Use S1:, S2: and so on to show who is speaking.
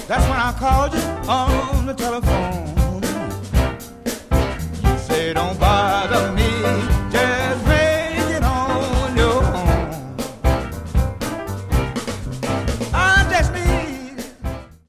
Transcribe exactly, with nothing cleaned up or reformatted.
S1: That's when I called you on the telephone. You say don't bother